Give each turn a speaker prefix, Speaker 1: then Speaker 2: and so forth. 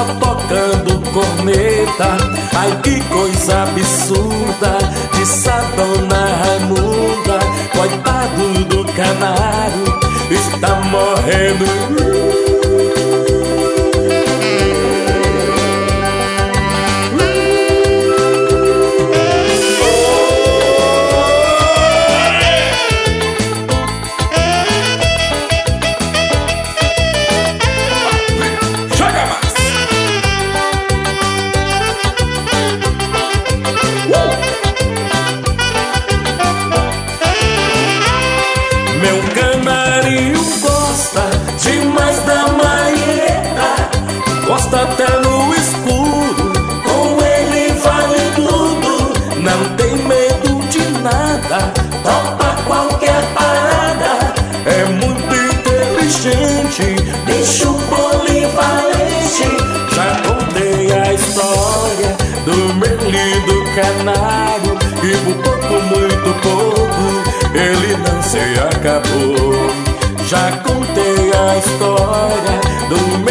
Speaker 1: só tocando corneta. Ai, que coisa absurda, disse a dona Raimunda. Coitado do canário, está morrendo. Meu canarinho gosta demais da Marieta, gosta até no escuro, com ele vale tudo. Não tem medo de nada, topa qualquer parada. É muito inteligente, bicho polivalente. Já contei a história do meu lindo canário, e por pouco, muito pouco, ele não se acabou. Já contei a história do